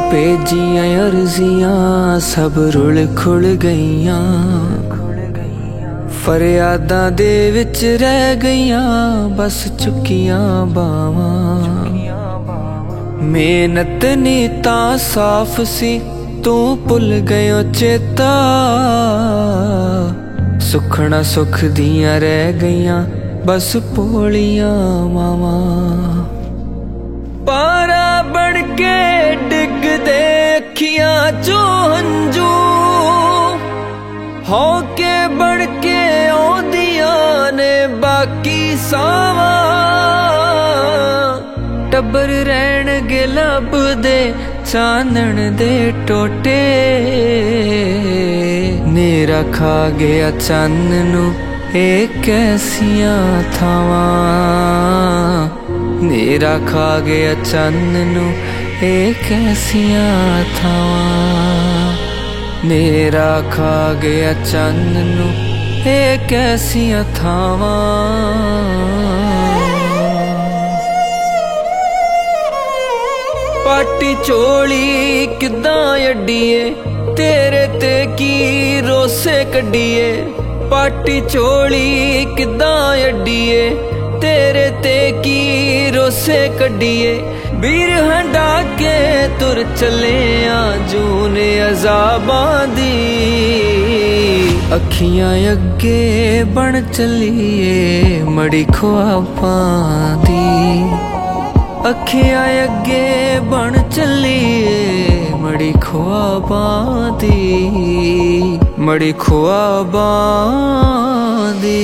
भेजियां अर्जियां सब रुल खुल गईयां, फरियादां दे विच रह गईयां बस चुकियां बावां। मेहनत नी तां साफ सी तू भुल गयो चेता, सुखना सुख दियां रह गईयां बस भोलियां मावां। पारा बन के डिगदे अखियां चो हंजू, होके बन के आउंदियां ने बाकी सावां। टब्बर रहणगे लभदे चानण दे टोटे, नेरा खा गया चन्न नू ए कैसियां थावां। नेरा खा गया चन्न नू ए कैसियां थावां। नेरा खा गया चन्न नू ए कैसियां थावां। पाटी चोली किदां अड्डीए तेरे ते की रोसे कड्डीए। पाटी चोली किदां अड्डीए तेरे ते की रोसे कड्डीए। बीर हंडा के तुर चले जूने अजाबां दी, अखियां अगे बन चलीए मड़ी ख्वाबां दी। अखियां अगे बन चलीए मड़ी ख्वाबां दी, मड़ी ख्वाबां दी।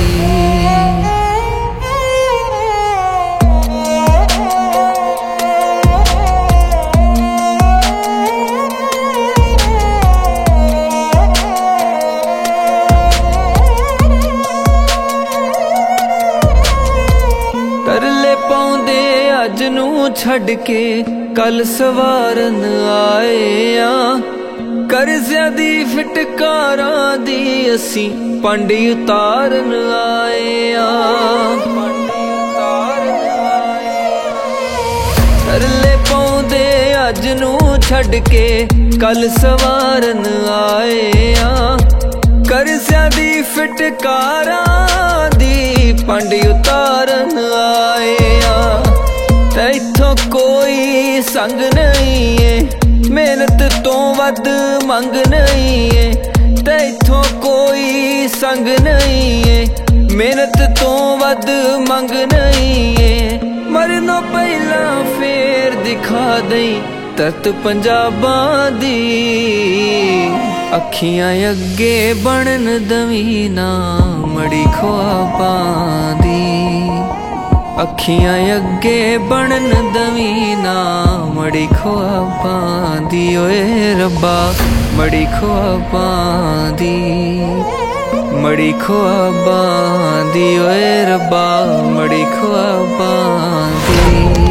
तरले पाउंदे अज नू छड़ के कल सवारन आए आ। करज़ियां दी फिटकारां दी असी पंड उतारन आए आ। तरले पाउंदे अज नू छड़ के कल सवारन आए आ। करज़ियां दी फिटकारां दी पंड उतारन आए आ। इत्थों कोई संग नहीं है, मेहनत तो वध मंग नहीं है। इत्थों कोई संग नहीं है, मेहनत तो वध मंग नहीं है। मरनों पहला फेर दिखा दई तरत पंजाबां दी, अखियां अगे बनन दवी ना मड़ी ख्वाबां दी। अखियां अगे बनन दवी ना मड़ी ख्वाबां दी। ओए रब्बा मड़ी ख्वाबां दी, मड़ी ख्वाबां दी। ओए रब्बा मड़ी ख्वाबां दी।